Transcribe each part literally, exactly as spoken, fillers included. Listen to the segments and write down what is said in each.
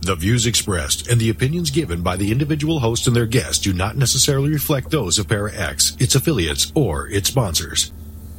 The views expressed and the opinions given by the individual host and their guests do not necessarily reflect those of Para-X, its affiliates, or its sponsors.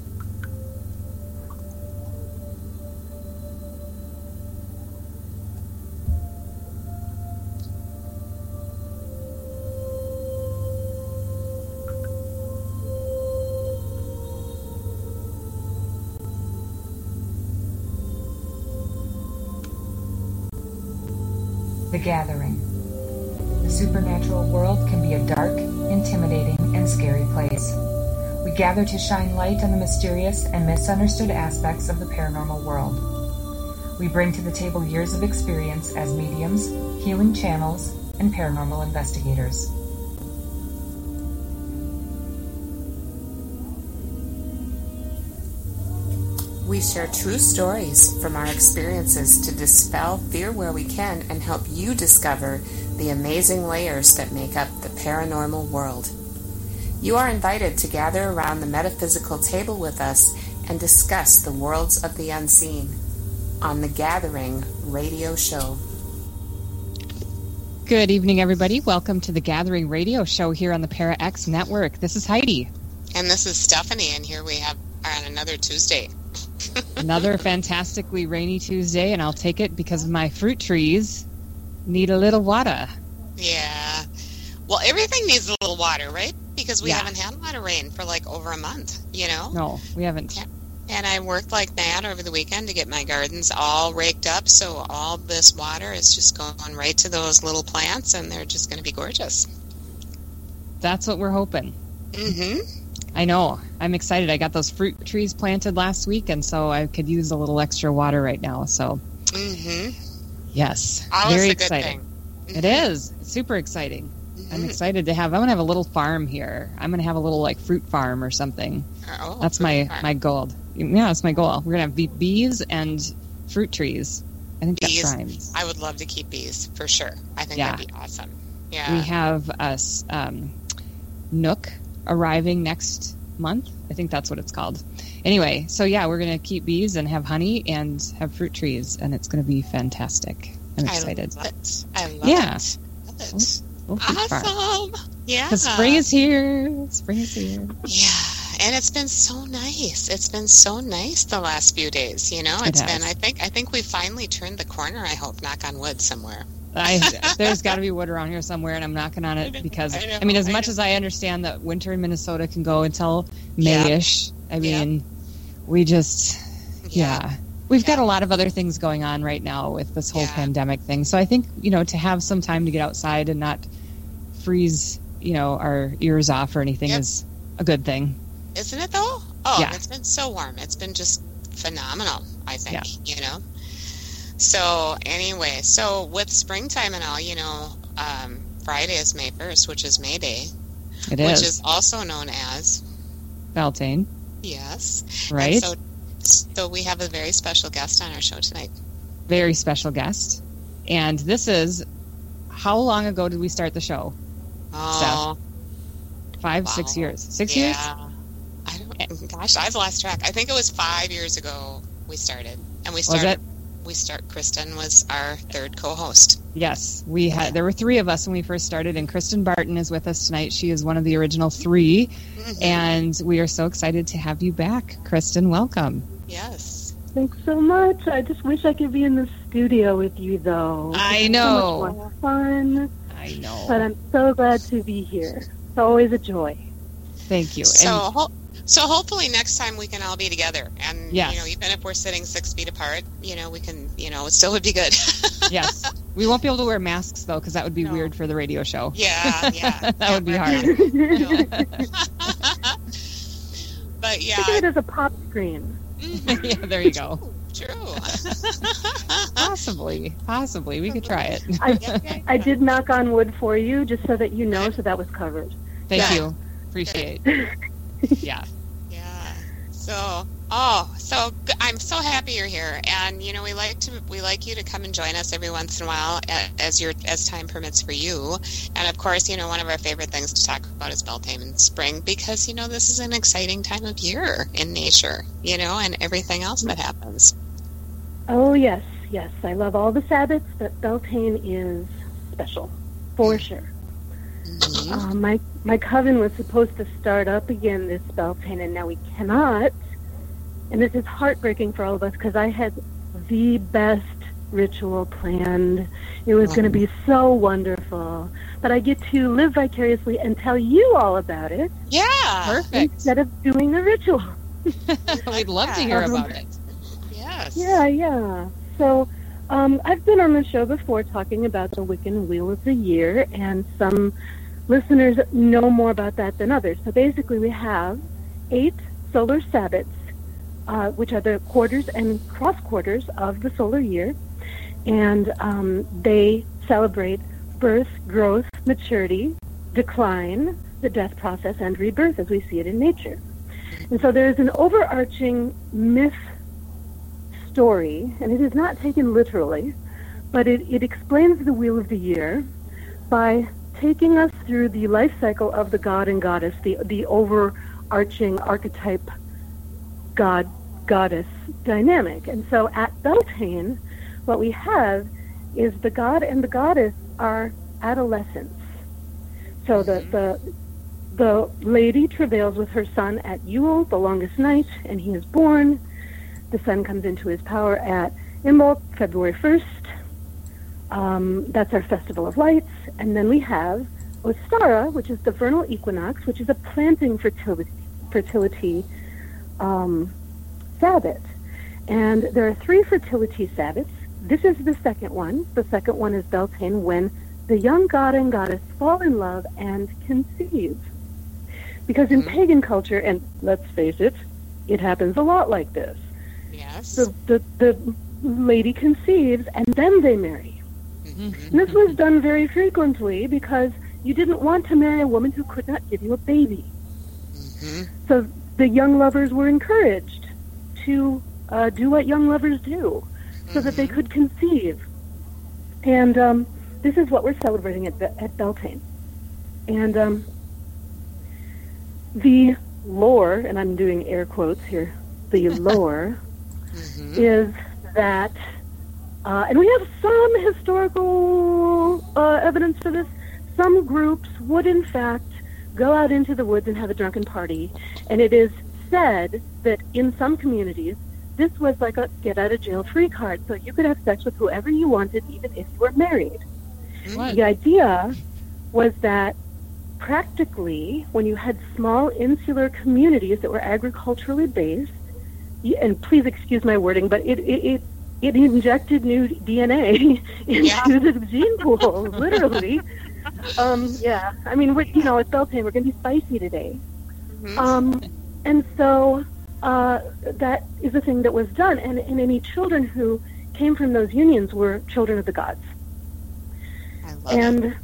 The Gathering. The supernatural world can be a dark, intimidating, and scary place. We gather to shine light on the mysterious and misunderstood aspects of the paranormal world. We bring to the table years of experience as mediums, healing channels, and paranormal investigators. We share true stories from our experiences to dispel fear where we can and help you discover the amazing layers that make up the paranormal world. You are invited to gather around the metaphysical table with us and discuss the worlds of the unseen on The Gathering Radio Show. Good evening, everybody. Welcome to The Gathering Radio Show here on the Para-X Network. This is Heidi. And this is Stephanie, and here we have are on another Tuesday. Another fantastically rainy Tuesday, and I'll take it because my fruit trees need a little water. Yeah. Well, everything needs a little water, right? Because we yeah. haven't had a lot of rain for like over a month, you know? No, we haven't. Yeah. And I worked like mad over the weekend to get my gardens all raked up, so all this water is just going right to those little plants, and they're just going to be gorgeous. That's what we're hoping. Mm-hmm. I know. I'm excited. I got those fruit trees planted last week, and so I could use a little extra water right now. So, mm-hmm. yes, Always very a good exciting. Thing. Mm-hmm. It is. It's super exciting. Mm-hmm. I'm excited to have. I'm gonna have a little farm here. I'm gonna have a little like fruit farm or something. Oh, that's my farm. my goal. Yeah, that's my goal. We're gonna have bees and fruit trees. I think bees. That rhymes. I would love to keep bees for sure. I think yeah. that'd be awesome. Yeah. We have a um, Nook arriving next month. I think that's what it's called. Anyway, so yeah, we're going to keep bees and have honey and have fruit trees, and it's going to be fantastic. I'm excited. I love it. I love yeah. it. Love it. We'll, we'll awesome. Yeah. Because spring is here. Spring is here. Yeah. And it's been so nice. It's been so nice the last few days, you know? It's it been, I think, I think we finally turned the corner, I hope, knock on wood somewhere. I, there's got to be wood around here somewhere, and I'm knocking on it because, I, know, I mean, as I much know. as I understand that winter in Minnesota can go until May-ish, yeah. I mean, yeah. we just, yeah. yeah. We've yeah. got a lot of other things going on right now with this whole yeah. pandemic thing. So I think, you know, to have some time to get outside and not freeze, you know, our ears off or anything yep. is a good thing. Isn't it, though? Oh, yeah. It's been so warm. It's been just phenomenal, I think, yeah. you know? So anyway, so with springtime and all, you know, um, Friday is May first, which is May Day. It which is. Which is also known as... Beltane. Yes. Right. And so, so we have a very special guest on our show tonight. Very special guest. And this is... How long ago did we start the show? Oh. Steph? Five, wow. six years. Six yeah. years? I don't... Gosh, I've lost track. I think it was five years ago we started. And we Was started... it? We start. Kristen was our third co-host. Yes, we had. There were three of us when we first started, and Kristen Barton is with us tonight. She is one of the original three, mm-hmm. and we are so excited to have you back, Kristen. Welcome. Yes. Thanks so much. I just wish I could be in the studio with you, though. I know. So much more fun. I know. But I'm so glad to be here. It's always a joy. Thank you. So. And, ho- So hopefully next time we can all be together, and yes. you know, even if we're sitting six feet apart, you know, we can, you know, it still would be good. Yes, we won't be able to wear masks though, because that would be no. weird for the radio show. Yeah, yeah, that yeah, would be right. hard. But yeah, think of it as a pop screen. Mm-hmm. Yeah, there you go. True. possibly, possibly, we could try it. I, I did knock on wood for you, just so that you know, so that was covered. Thank yeah. you. Appreciate. Yeah. Yeah. So, oh, so I'm so happy you're here, and you know we like to we like you to come and join us every once in a while as your as time permits for you. And of course, you know one of our favorite things to talk about is Beltane in spring, because you know this is an exciting time of year in nature, you know, and everything else that happens. Oh yes, yes. I love all the Sabbats, but Beltane is special, for sure. Mm-hmm. Uh, my my coven was supposed to start up again this Beltane, and now we cannot. And this is heartbreaking for all of us because I had the best ritual planned. It was going to be so wonderful. But I get to live vicariously and tell you all about it. Yeah. Perfect. Instead of doing the ritual. We'd love to hear about it. Yes. Yeah, yeah. So um, I've been on the show before talking about the Wiccan Wheel of the Year, and some listeners know more about that than others. So basically we have eight solar Sabbats, uh, which are the quarters and cross quarters of the solar year, and um, they celebrate birth, growth, maturity, decline, the death process, and rebirth as we see it in nature. And so there is an overarching myth story, and it is not taken literally, but it, it explains the Wheel of the Year by taking us through the life cycle of the god and goddess, the, the overarching archetype god-goddess dynamic. And so at Beltane, what we have is the god and the goddess are adolescents. So the, the the lady travails with her son at Yule, the longest night, and he is born. The sun comes into his power at Imbolc, February first. Um, that's our Festival of Lights. And then we have Ostara, which is the vernal equinox, which is a planting fertility, fertility um, Sabbat. And there are three fertility Sabbats. This is the second one. The second one is Beltane, when the young god and goddess fall in love and conceive. Because in mm-hmm. pagan culture, and let's face it, it happens a lot like this. Yes. The, the, the lady conceives, and then they marry. Mm-hmm. And this was done very frequently because you didn't want to marry a woman who could not give you a baby. Mm-hmm. So the young lovers were encouraged to uh, do what young lovers do, so mm-hmm. that they could conceive. And um, this is what we're celebrating at, at Beltane. And um, the lore, and I'm doing air quotes here, the lore mm-hmm. is that, uh, and we have some historical uh, evidence for this, some groups would in fact go out into the woods and have a drunken party, and it is said that in some communities, this was like a get-out-of-jail-free card, so you could have sex with whoever you wanted, even if you were married. What? The idea was that practically, when you had small insular communities that were agriculturally based, and please excuse my wording, but it it, it, it injected new D N A into yeah. the gene pool, literally. um, yeah, I mean, we're, you know, at Beltane, we're going to be spicy today. Mm-hmm. Um, and so uh, that is a thing that was done, and, and any children who came from those unions were children of the gods. I love and it.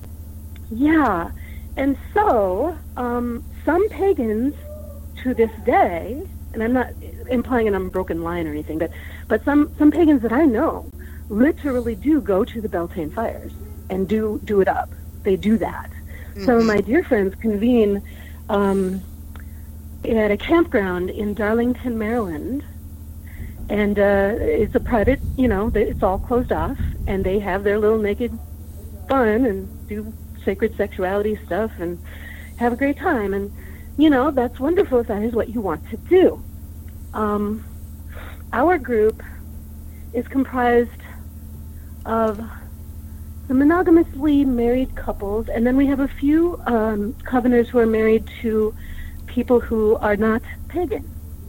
Yeah, and so um, some pagans to this day, and I'm not implying an unbroken line or anything, but but some, some pagans that I know literally do go to the Beltane fires and do do it up. They do that. Mm-hmm. Some of my dear friends convene um, at a campground in Darlington, Maryland, and uh, it's a private, you know, it's all closed off, and they have their little naked fun and do sacred sexuality stuff and have a great time. And, you know, that's wonderful if that is what you want to do. Um, our group is comprised of the monogamously married couples, and then we have a few um, coveners who are married to people who are not pagan.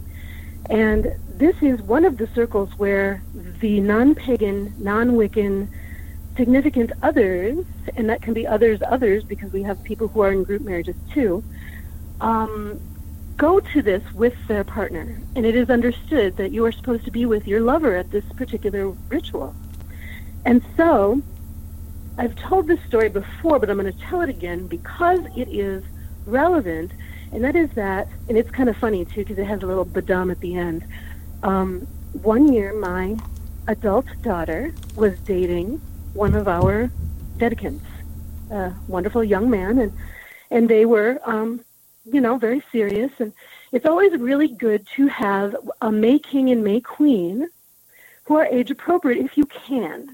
And this is one of the circles where the non-pagan, non-Wiccan significant others, and that can be others others because we have people who are in group marriages too, um, go to this with their partner. And it is understood that you are supposed to be with your lover at this particular ritual. And so I've told this story before, but I'm going to tell it again because it is relevant, and that is that, and it's kind of funny too because it has a little badum at the end. Um, one year my adult daughter was dating one of our dedicants, a wonderful young man, and and they were, um, you know, very serious. And it's always really good to have a May King and May Queen who are age appropriate if you can.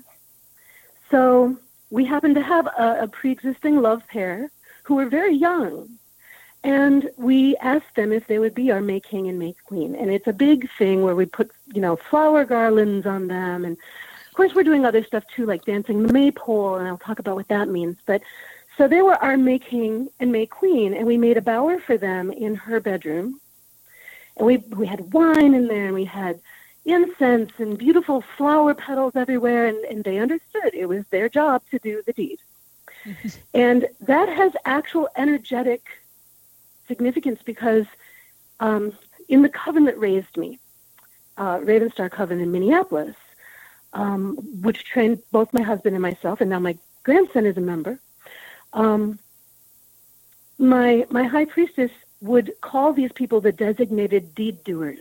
So we happen to have a, a pre-existing love pair who were very young. And we asked them if they would be our May King and May Queen. And it's a big thing where we put, you know, flower garlands on them. And, of course, we're doing other stuff, too, like dancing the maypole, and I'll talk about what that means. But so they were our May King and May Queen, and we made a bower for them in her bedroom. And we we had wine in there, and we had incense and beautiful flower petals everywhere, and, and they understood it was their job to do the deed. And that has actual energetic significance because um, in the coven that raised me, uh, Raven Star Coven in Minneapolis, um, which trained both my husband and myself, and now my grandson is a member, um, my my high priestess would call these people the designated deed doers.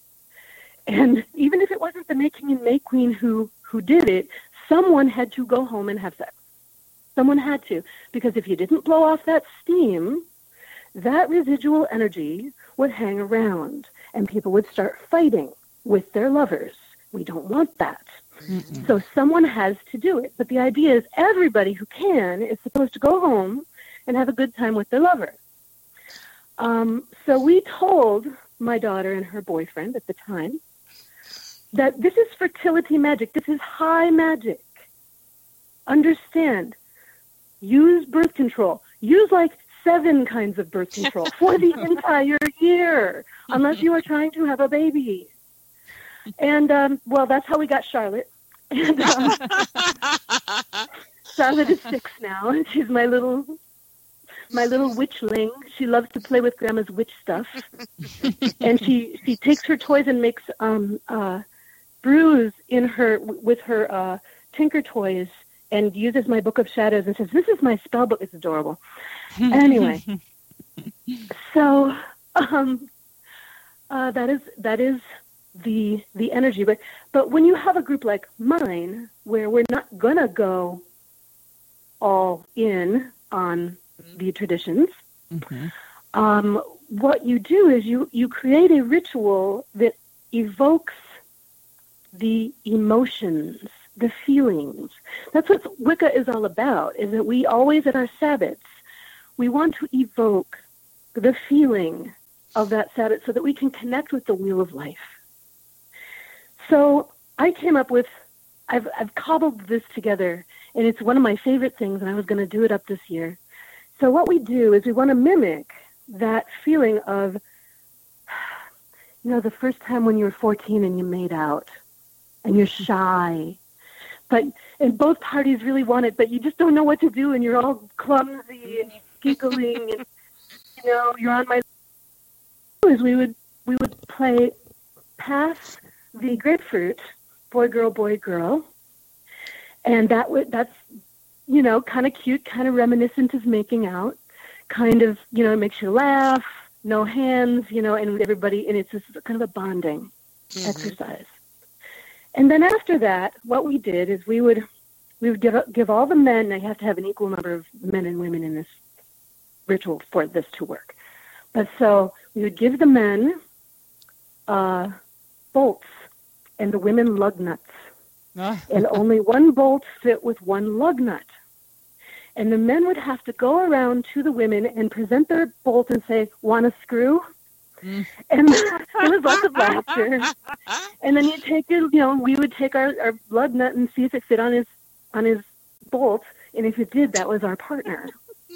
And even if it wasn't the May King and May Queen who, who did it, someone had to go home and have sex. Someone had to, because if you didn't blow off that steam, that residual energy would hang around, and people would start fighting with their lovers. We don't want that. Mm-mm. So someone has to do it. But the idea is everybody who can is supposed to go home and have a good time with their lover. Um, so we told my daughter and her boyfriend at the time that this is fertility magic. This is high magic. Understand. Use birth control. Use like seven kinds of birth control for the entire year, unless you are trying to have a baby. And, um, well, that's how we got Charlotte. And um, Charlotte is six now, and she's my little, my little witchling. She loves to play with Grandma's witch stuff. And she, she takes her toys and makes um, uh, brews in her with her uh, Tinker Toys, and uses my Book of Shadows and says, "This is my spell book." It's adorable. Anyway, so um, uh, that is that is the the energy. But but when you have a group like mine, where we're not gonna go all in on the traditions, mm-hmm. um, what you do is you you create a ritual that evokes the emotions, the feelings. That's what Wicca is all about, is that we always at our Sabbats, we want to evoke the feeling of that Sabbat so that we can connect with the wheel of life. So I came up with, I've, I've cobbled this together, and it's one of my favorite things, and I was going to do it up this year. So what we do is we want to mimic that feeling of, you know, the first time when you were fourteen and you made out, and you're shy, but and both parties really want it, but you just don't know what to do, and you're all clumsy and giggling, and you know you're on my. Is we would we would play pass the grapefruit, boy girl boy girl, and that would that's you know kind of cute, kind of reminiscent of making out, kind of you know makes you laugh, no hands, you know, and everybody, and it's just kind of a bonding mm-hmm. exercise. And then after that, what we did is we would we would give give all the men. I have to have an equal number of men and women in this ritual for this to work. But so we would give the men uh, bolts and the women lug nuts, and only one bolt fit with one lug nut. And the men would have to go around to the women and present their bolt and say, "Want a screw?" Mm. And there was lots of laughter. And then you take your, you know, we would take our, our lug nut and see if it fit on his on his bolt, and if it did, that was our partner.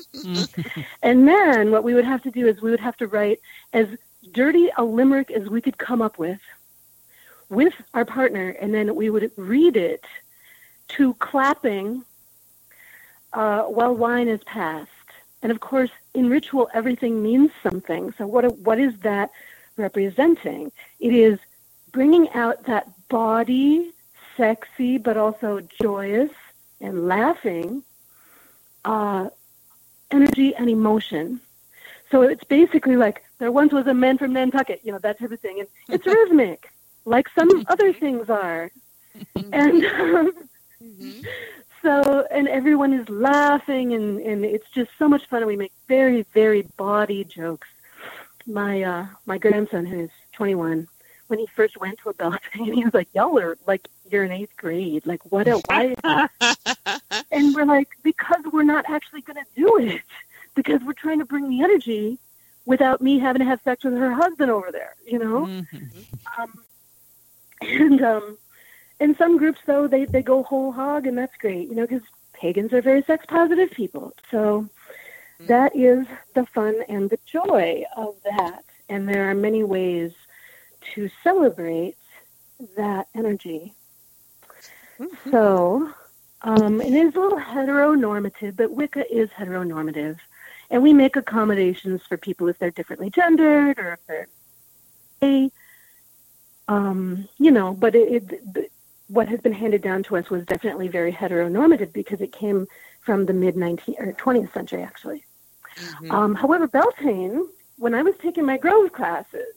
And then what we would have to do is we would have to write as dirty a limerick as we could come up with, with our partner, and then we would read it to clapping uh, while wine is passed. And of course, in ritual, everything means something. So what what is that representing? It is bringing out that body, sexy, but also joyous and laughing uh, energy and emotion. So it's basically like, there once was a man from Nantucket, you know, that type of thing. And it's rhythmic, like some other things are. And um, mm-hmm. so, and everyone is laughing, and, and it's just so much fun. And we make very, very bawdy jokes. My uh, my grandson, who's twenty-one, when he first went to a bell thing, he was like, "Y'all are like you're in eighth grade. Like, what? A, why? And we're like, because we're not actually going to do it. Because we're trying to bring the energy without me having to have sex with her husband over there, you know? Mm-hmm. Um, and um, in some groups, though, they, they go whole hog, and that's great, you know, because pagans are very sex-positive people. So mm-hmm. that is the fun and the joy of that. And there are many ways to celebrate that energy. Mm-hmm. So, um, it is a little heteronormative, but Wicca is heteronormative. And we make accommodations for people if they're differently gendered or if they're gay. Um, you know, but it, it, what has been handed down to us was definitely very heteronormative because it came from the mid-nineteenth or twentieth century, actually. Mm-hmm. Um, however, Beltane, when I was taking my Grove classes,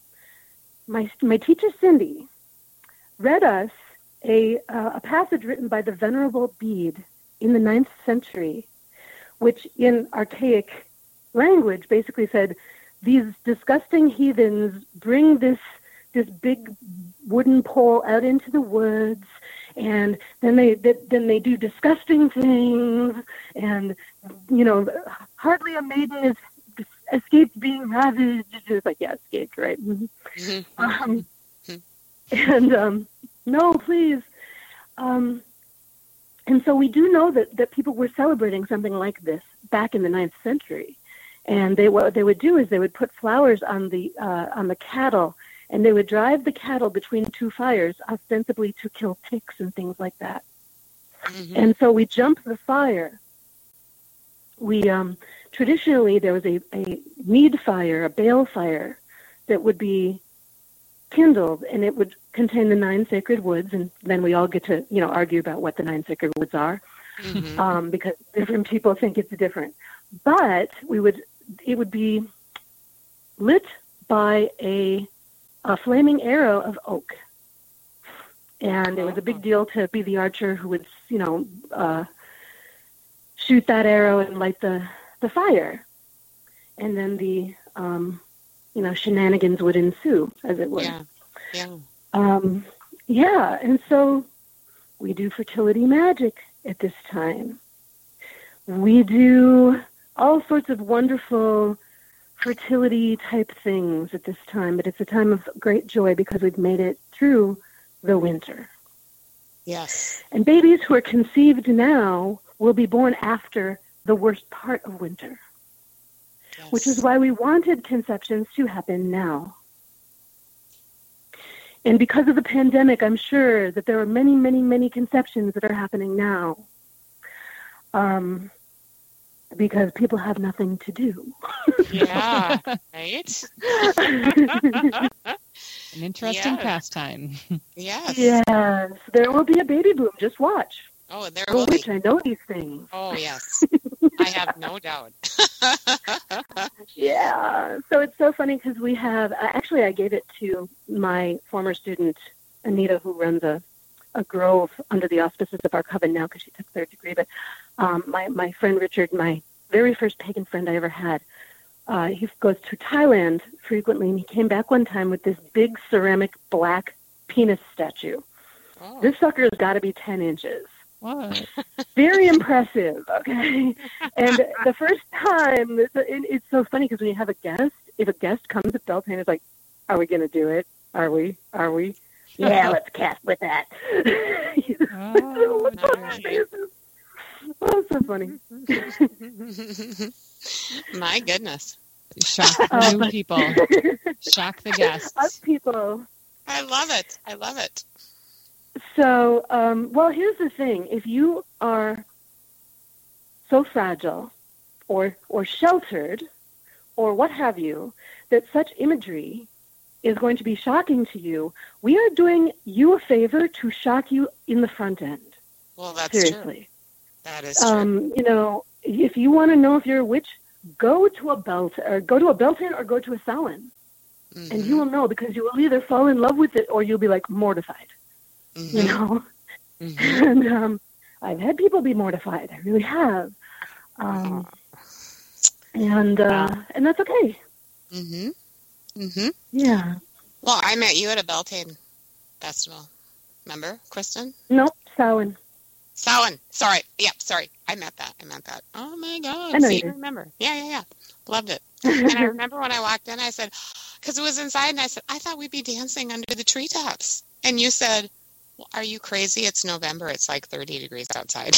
my my teacher Cindy read us a uh, a passage written by the Venerable Bede in the ninth century, which in archaic language basically said, these disgusting heathens bring this this big wooden pole out into the woods, and then they then they do disgusting things, and you know, hardly a maiden is escaped being ravaged. It's like, yeah, escaped, right? Mm-hmm. Um, and um, no, please. Um, and so we do know that, that people were celebrating something like this back in the ninth century. And they what they would do is they would put flowers on the uh, on the cattle, and they would drive the cattle between two fires, ostensibly to kill ticks and things like that. Mm-hmm. And so we jump the fire. We um, traditionally there was a, a mead fire, a bale fire, that would be kindled, and it would contain the nine sacred woods, and then we all get to you know argue about what the nine sacred woods are, mm-hmm. um, because different people think it's different. But we would it would be lit by a a flaming arrow of oak, and it was a big deal to be the archer who would you know uh, shoot that arrow and light the the fire, and then the um, you know shenanigans would ensue, as it were. Yeah, yeah, um, yeah. And so we do fertility magic at this time. We do all sorts of wonderful fertility type things at this time, but it's a time of great joy because we've made it through the winter. Yes. And babies who are conceived now will be born after the worst part of winter, yes. which is why we wanted conceptions to happen now. And because of the pandemic, I'm sure that there are many, many, many conceptions that are happening now. Um, because people have nothing to do. Yeah, right? An interesting yeah. pastime. Yes. Yes. There will be a baby boom. Just watch. Oh, there oh, will which be. I know these things. Oh, yes. I have no doubt. Yeah. So it's so funny because we have, actually I gave it to my former student, Anita, who runs a, a grove under the auspices of our coven now because she took third degree. But um, my, my friend Richard, my very first pagan friend I ever had, uh, he goes to Thailand frequently, and he came back one time with this big ceramic black penis statue. Oh. This sucker's got to be ten inches. What? Very impressive, okay? And the first time, it's, it's so funny because when you have a guest, if a guest comes at Beltane, it's like, are we going to do it? Are we? Are we? Yeah, let's cast with that. Oh, nice. Oh, so funny. My goodness. Shock the uh, new but... people. Shock the guests. Us people. I love it. I love it. So, um, well, here's the thing. If you are so fragile or or sheltered or what have you, that such imagery is going to be shocking to you, we are doing you a favor to shock you in the front end. Well, that's Seriously. true. That is true. Um, you know, if you want to know if you're a witch, go to a belt or go to a Beltane or go to a Samhain, mm-hmm. and you will know because you will either fall in love with it or you'll be like mortified. Mm-hmm. You know, mm-hmm. and um, I've had people be mortified. I really have, um, and uh, wow. and that's okay. Mhm. Mhm. Yeah. Well, I met you at a Beltane festival. Remember, Kristen? Nope, Samhain. Samhain. Sorry. Yep, sorry. I meant that. I meant that. Oh, my God. I know See, you you remember. Yeah, yeah, yeah. Loved it. And I remember when I walked in, I said, because it was inside, and I said, I thought we'd be dancing under the treetops. And you said, well, are you crazy? It's November. It's like thirty degrees outside.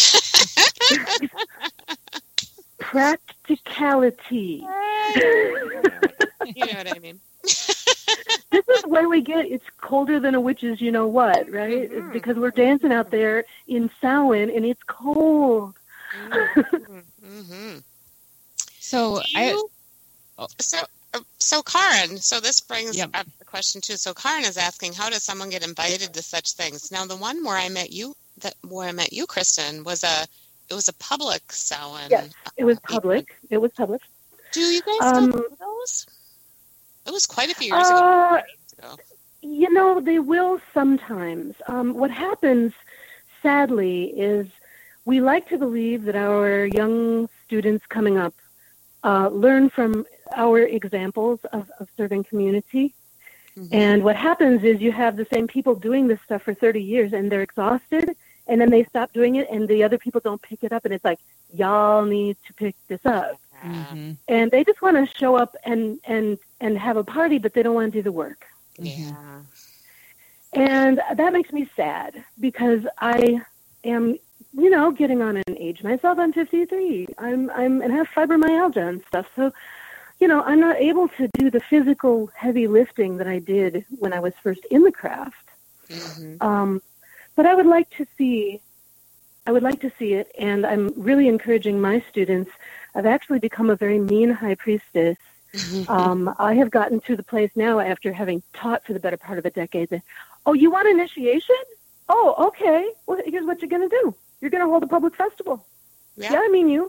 Practicality. You know what I mean? This is where we get it's colder than a witch's you know what, right? Mm-hmm. It's because we're dancing out there in Samhain and it's cold. Mm-hmm. Mm-hmm. So you, I oh. so so Karen, so this brings Yep. up the question too. So Karen is asking, how does someone get invited to such things? Now, the one where I met you, that where I met you, Kristen, was a it was a public Samhain. Yes, it was uh, public. event. It was public. Do you guys still Um, do those? It was quite a few years Uh, ago. You know, they will sometimes. Um, what happens, sadly, is we like to believe that our young students coming up uh, learn from our examples of, of serving community. Mm-hmm. And what happens is you have the same people doing this stuff for thirty years, and they're exhausted, and then they stop doing it, and the other people don't pick it up, and it's like, y'all need to pick this up. mm-hmm. And they just want to show up and, and, and have a party, but they don't want to do the work. Yeah. And that makes me sad because I am, you know, getting on an age myself. I'm fifty-three. I'm, I'm, and have fibromyalgia and stuff. So, you know, I'm not able to do the physical heavy lifting that I did when I was first in the craft. Mm-hmm. Um, but I would like to see, I would like to see it. And I'm really encouraging my students. I've actually become a very mean high priestess. um, I have gotten to the place now after having taught for the better part of a decade that, oh, you want initiation? Oh, okay. Well, here's what you're going to do. You're going to hold a public festival. Yeah. Yeah, I mean you.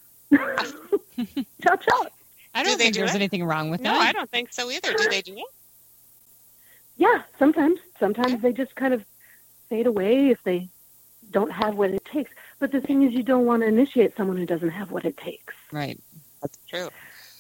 Chop, chop. I Do don't they think do there's it? anything wrong with No, that. I don't think so either. Do they do it? Yeah, sometimes. Sometimes they just kind of fade away if they don't have what it takes. But the thing is, you don't want to initiate someone who doesn't have what it takes. Right. That's true.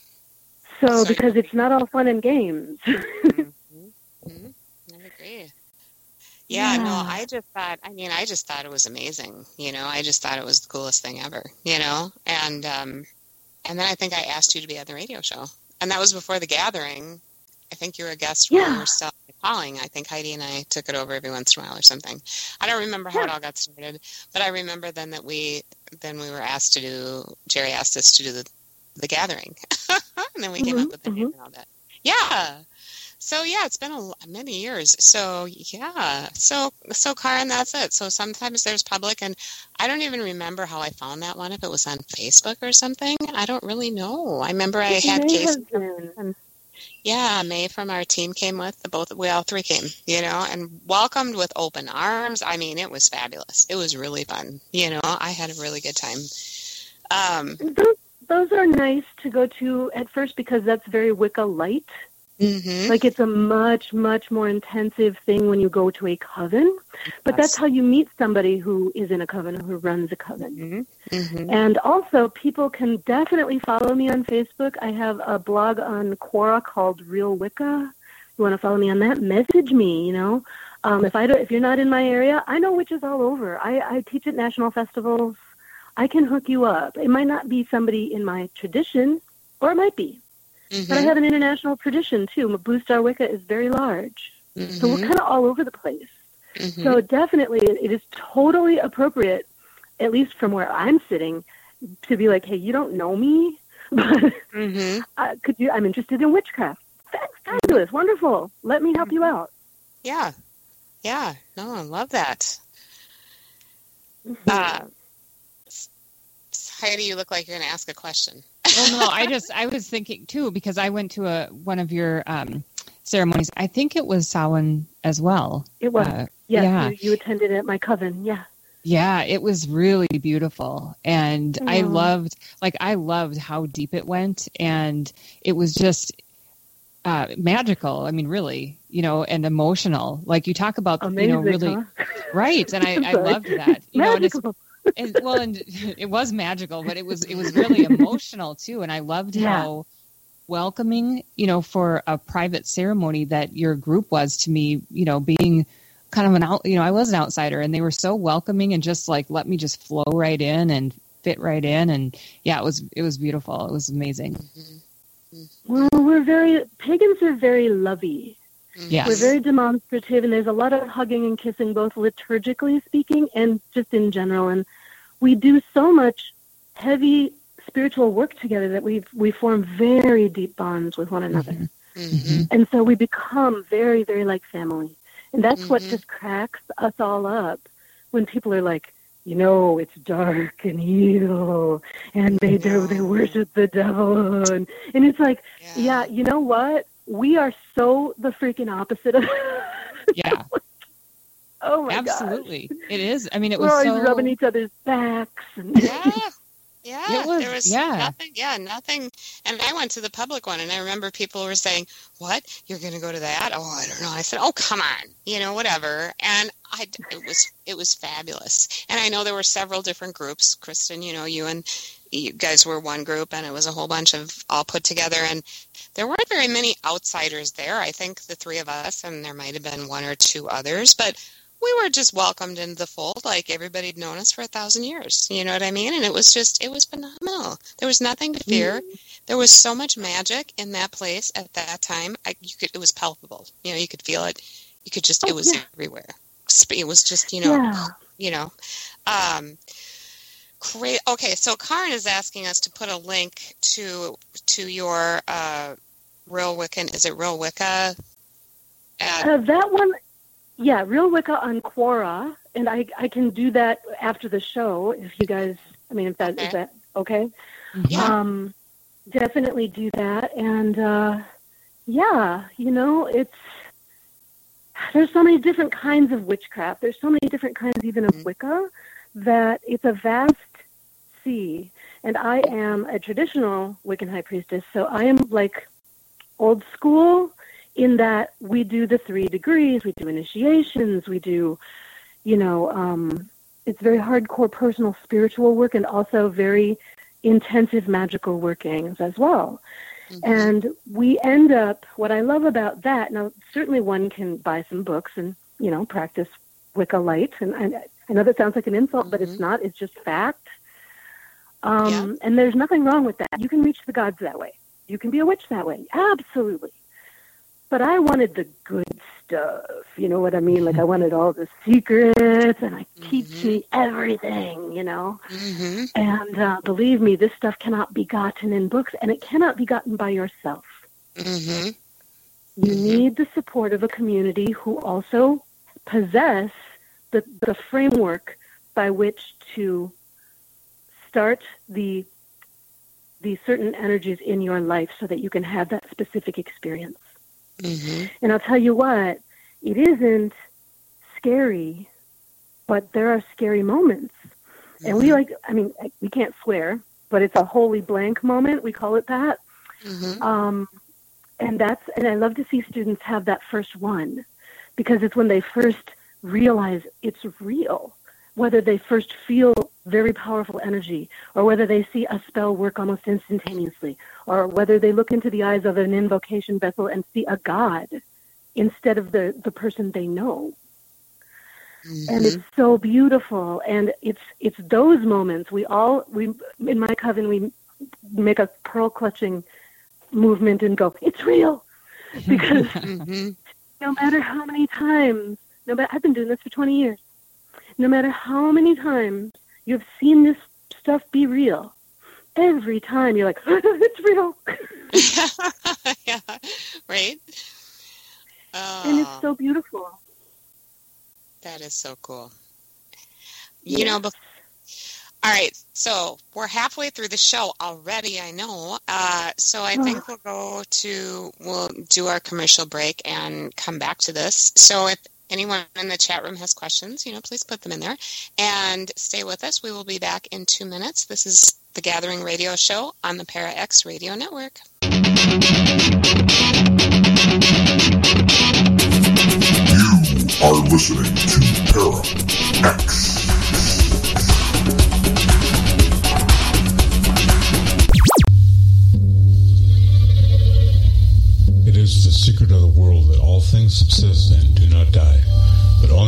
So, So because you- it's not all fun and games. Mm-hmm. Mm-hmm. I agree. Yeah, Yeah. no, I just thought, I mean, I just thought it was amazing. You know, I just thought it was the coolest thing ever, you know? And, um, and then I think I asked you to be on the radio show. And that was before the gathering. I think you were a guest when Yeah. we were still calling. I think Heidi and I took it over every once in a while or something. I don't remember how it Yeah. all got started, but I remember then that we, then we were asked to do, Jerry asked us to do the, the gathering. And then we came Mhm, up with the name and all that. Yeah. So yeah, it's been a, l- many years. So yeah, so so Karen, that's it. So sometimes there's public, and I don't even remember how I found that one. If it was on Facebook or something, I don't really know. I remember I It had may Jason. have been. Yeah, May from our team came with the both. We all three came, you know, and welcomed with open arms. I mean, it was fabulous. It was really fun. You know, I had a really good time. Um, Those, those are nice to go to at first because that's very Wicca light. mhm. Like it's a much, much more intensive thing when you go to a coven. But that's how you meet somebody who is in a coven or who runs a coven. Mhm. Mhm. And also, people can definitely follow me on Facebook. I have a blog on Quora called Real Wicca. You want to follow me on that? Message me, you know. Um, if I don't, if you're not in my area, I know witches all over. I, I teach at national festivals. I can hook you up. It might not be somebody in my tradition, or it might be. Mhm. But I have an international tradition, too. Blue Star Wicca is very large. So we're Mhm. kind of all over the place. Mhm. So definitely it, it is totally appropriate, at least from where I'm sitting, to be like, hey, you don't know me, but Mhm. uh, could you, I'm interested in witchcraft. Fa- Fabulous, wonderful. Let me help you out. Yeah. Yeah. No, I love that. Mhm. Uh, s- Heidi, you look like you're going to ask a question. Well, no, I just I was thinking too because I went to a one of your um, ceremonies. I think it was Samhain as well. It was. Uh, Yes, yeah. you, you attended at my coven. Yeah. Yeah, it was really beautiful. And I Aw. loved, like, I loved how deep it went. And it was just uh, magical. I mean, really, you know, and emotional. Like you talk about, Amazing, you know, really, huh? right. And I, I'm I sorry. loved that. You know, and it's, Magical. and, well, and it was magical, but it was, it was really emotional too. And I loved Yeah. how welcoming, you know, for a private ceremony that your group was to me, you know, being kind of an out, you know, I was an outsider, and they were so welcoming and just like let me just flow right in and fit right in. And yeah, it was it was beautiful. It was amazing. Mm-hmm. Well, we're very pagans are very lovey. Yes. We're very demonstrative, and there's a lot of hugging and kissing, both liturgically speaking and just in general. And we do so much heavy spiritual work together that we we form very deep bonds with one another. Mm-hmm. And so we become very, very like family. And that's mm-hmm. what just cracks us all up when people are like, you know, it's dark and evil, and they do, they worship the devil. And, and it's like, yeah. yeah, you know what? We are so the freaking opposite of yeah. Oh my god! Absolutely, gosh. It is. I mean, it We're was always so rubbing each other's backs. And yeah, yeah. It was, there was yeah. nothing. Yeah, nothing. And I went to the public one, and I remember people were saying, "What? You're going to go to that? Oh, I don't know." I said, "Oh, come on, you know, whatever." And I, it was, it was fabulous. And I know there were several different groups. Kristen, you know, you and you guys were one group, and it was a whole bunch of all put together, and there weren't very many outsiders there. I think the three of us, and there might have been one or two others, but we were just welcomed into the fold like everybody had known us for a thousand years. You know what I mean? And it was just, it was phenomenal. There was nothing to fear. There was so much magic in that place at that time. I, you could, it was palpable. You know, you could feel it. You could just, oh, it was yeah. everywhere. It was just, you know, yeah. you know, um, Great. Okay, so Karen is asking us to put a link to to your uh, Real Wiccan. Is it Real Wicca? At- uh, that one, yeah, Real Wicca on Quora, and I I can do that after the show if you guys. I mean, if that okay. is that okay. Yeah. Um, definitely do that, and uh, yeah, you know, it's there's so many different kinds of witchcraft. There's so many different kinds even of Wicca that it's a vast sea. And I am a traditional Wiccan high priestess, so I am like old school in that we do the three degrees, we do initiations, we do, you know, um, it's very hardcore personal spiritual work and also very intensive magical workings as well. Mm-hmm. And we end up, what I love about that, now certainly one can buy some books and, you know, practice Wicca light, and I, I know that sounds like an insult, mm-hmm. but it's not. It's just fact. Um, yeah. And there's nothing wrong with that. You can reach the gods that way. You can be a witch that way. Absolutely. But I wanted the good stuff. You know what I mean? Like I wanted all the secrets, and like mm-hmm. teach me everything, you know? Mm-hmm. And uh, believe me, this stuff cannot be gotten in books, and it cannot be gotten by yourself. Mm-hmm. You mm-hmm. need the support of a community who also possess the, the framework by which to start the the certain energies in your life so that you can have that specific experience. Mm-hmm. And I'll tell you what, it isn't scary, but there are scary moments. Mm-hmm. And we like, I mean, we can't swear, but it's a holy blank moment. We call it that. Mm-hmm. Um, and that's, and I love to see students have that first one, because it's when they first realize it's real, whether they first feel very powerful energy, or whether they see a spell work almost instantaneously, or whether they look into the eyes of an invocation vessel and see a god instead of the, the person they know. Mm-hmm. And it's so beautiful. And it's it's those moments. We all, we in my coven, we make a pearl clutching movement and go, it's real. Because mm-hmm. no matter how many times, no matter, I've been doing this for twenty years. No matter how many times you've seen this stuff be real, every time you're like, it's real. Yeah, right? Oh, and it's so beautiful. That is so cool. You yeah. know, but, all right, so we're halfway through the show already, I know. Uh, so I think we'll go to, we'll do our commercial break and come back to this. So if anyone in the chat room has questions, you know, please put them in there. And stay with us. We will be back in two minutes. This is the Gathering Radio Show on the Para X Radio Network. You are listening to Para X. It is the secret of the world that all things subsist and do not die, but only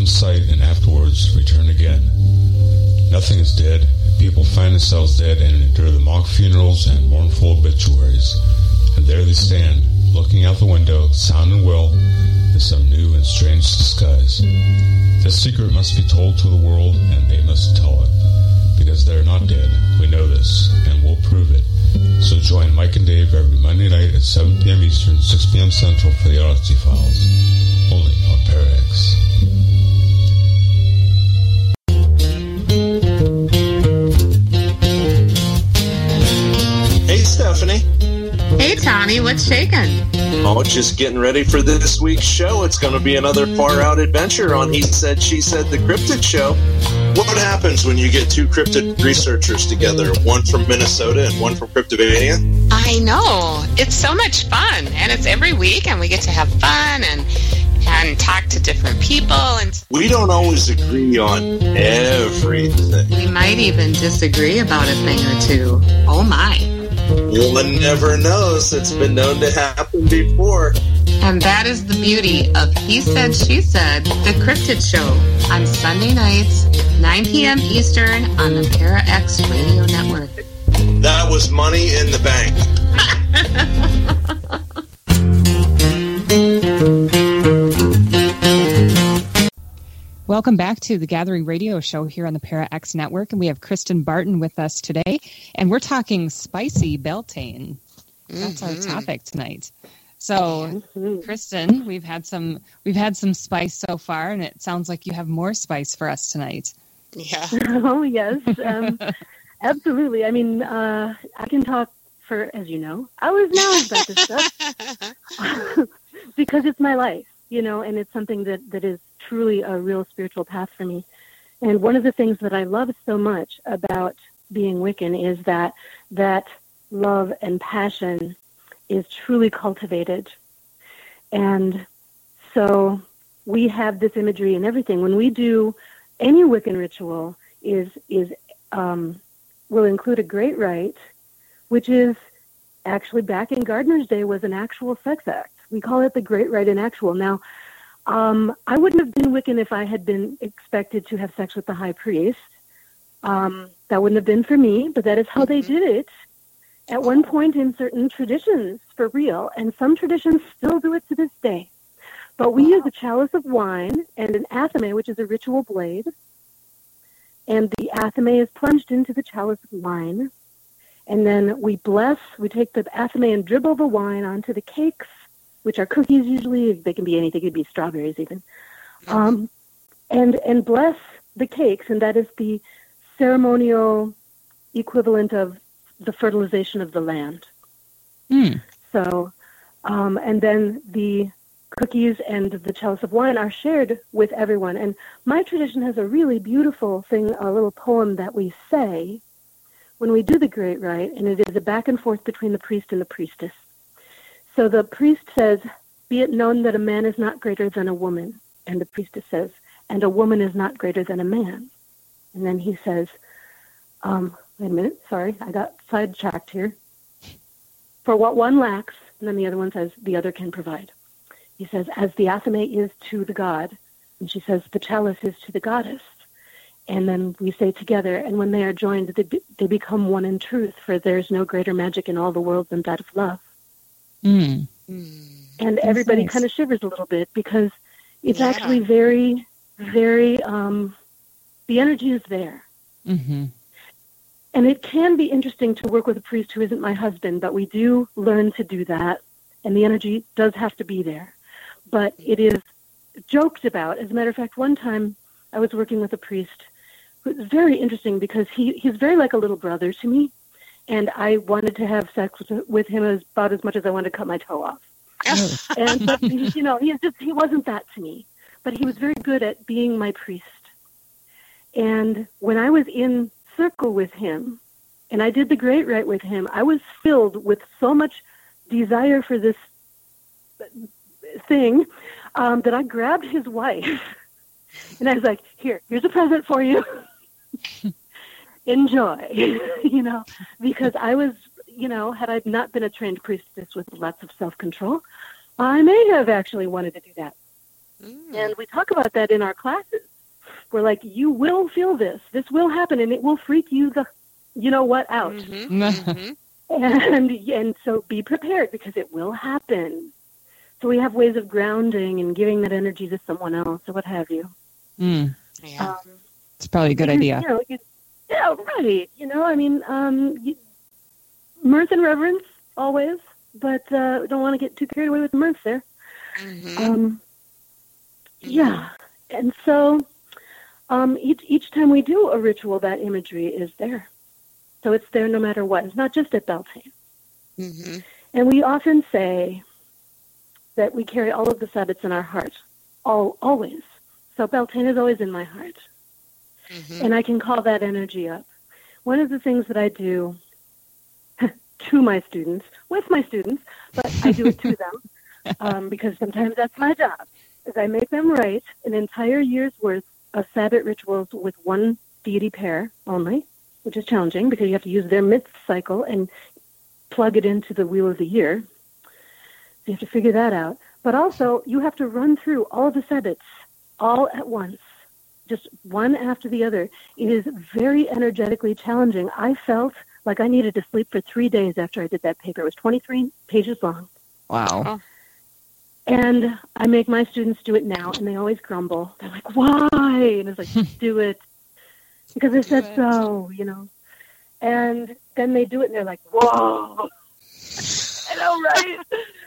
sight and afterwards return again. Nothing is dead. People find themselves dead and endure the mock funerals and mournful obituaries. And there they stand, looking out the window, sound and well, in some new and strange disguise. This secret must be told to the world, and they must tell it. Because they're not dead. We know this, and we'll prove it. So join Mike and Dave every Monday night at seven p.m. Eastern, six p.m. Central for the Odyssey Files. Only on Parax. Hey, Stephanie. Hey, Tommy, what's shaking? Oh, just getting ready for this week's show. It's going to be another far-out adventure on He Said, She Said, the Cryptid Show. What happens when you get two cryptid researchers together, one from Minnesota and one from Cryptovania? I know. It's so much fun, and it's every week, and we get to have fun and and talk to different people. And we don't always agree on everything. We might even disagree about a thing or two. Oh, my. One never knows. It's been known to happen before. And that is the beauty of He Said, She Said, the Cryptid Show, on Sunday nights, nine p.m. Eastern, on the Parax Radio Network. That was money in the bank. Welcome back to the Gathering Radio Show here on the Parax Network, and we have Kristen Barton with us today, and we're talking spicy Beltane. That's mm-hmm. our topic tonight. So, mm-hmm. Kristen, we've had some we've had some spice so far, and it sounds like you have more spice for us tonight. Yeah. Oh yes, um, absolutely. I mean, uh, I can talk for, as you know, hours now about this stuff because it's my life, you know, and it's something that, that is truly a real spiritual path for me. And one of the things that I love so much about being Wiccan is that that love and passion is truly cultivated. And so we have this imagery in everything. When we do any Wiccan ritual is is um, will include a great rite, which is actually back in Gardner's day was an actual sex act. We call it the great rite in actual. Now, um, I wouldn't have been Wiccan if I had been expected to have sex with the high priest. Um, that wouldn't have been for me, but that is how they did it at one point in certain traditions, for real, and some traditions still do it to this day. But we use a chalice of wine and an athame, which is a ritual blade, and the athame is plunged into the chalice of wine, and then we bless, we take the athame and dribble the wine onto the cakes, which are cookies usually. They can be anything, it could be strawberries even, um, and, and bless the cakes, and that is the ceremonial equivalent of the fertilization of the land. Mm. So, um, and then the cookies and the chalice of wine are shared with everyone. And my tradition has a really beautiful thing, a little poem that we say when we do the great rite, and it is a back and forth between the priest and the priestess. So the priest says, "Be it known that a man is not greater than a woman." And the priestess says, "And a woman is not greater than a man." And then he says, um, wait a minute, sorry, I got sidetracked here. "For what one lacks," and then the other one says, "the other can provide." He says, "As the athame is to the god," and she says, "the chalice is to the goddess." And then we say together, "And when they are joined, they, be, they become one in truth, for there's no greater magic in all the world than that of love." Mm. And everybody nice. kind of shivers a little bit because it's yeah. actually very, very, um, the energy is there. Mm-hmm. And it can be interesting to work with a priest who isn't my husband, but we do learn to do that, and the energy does have to be there. But it is joked about. As a matter of fact, one time I was working with a priest who was very interesting because he, he's very like a little brother to me, and I wanted to have sex with, with him as, about as much as I wanted to cut my toe off. and but, you know, he just he wasn't that to me, but he was very good at being my priest. And when I was in circle with him, and I did the great rite with him, I was filled with so much desire for this thing um, that I grabbed his wife, and I was like, "Here, here's a present for you. Enjoy," you know, because I was, you know, had I not been a trained priestess with lots of self-control, I may have actually wanted to do that. Mm. And we talk about that in our classes. We're like, you will feel this. This will happen, and it will freak you the, you know what, out. Mm-hmm. Mm-hmm. And and so be prepared, because it will happen. So we have ways of grounding and giving that energy to someone else or what have you. Mm. Yeah. Um, it's probably a good because, idea. You know, you, yeah, right. You know, I mean, um, you, mirth and reverence always, but uh, don't want to get too carried away with the mirth there. Mm-hmm. Um, yeah. And so um, each each time we do a ritual, that imagery is there. So it's there no matter what. It's not just at Beltane. Mm-hmm. And we often say that we carry all of the Sabbats in our heart, all always. So Beltane is always in my heart. Mm-hmm. And I can call that energy up. One of the things that I do to my students, with my students, but I do it to them, um, because sometimes that's my job, is I make them write an entire year's worth of Sabbat rituals with one deity pair only, which is challenging because you have to use their myth cycle and plug it into the wheel of the year. So you have to figure that out. But also, you have to run through all the Sabbats all at once, just one after the other. It is very energetically challenging. I felt like I needed to sleep for three days after I did that paper. It was twenty-three pages long. Wow. And I make my students do it now, and they always grumble. They're like, why? And it's like, just do it. Because I said so, you know. And then they do it, and they're like, whoa. I know, right?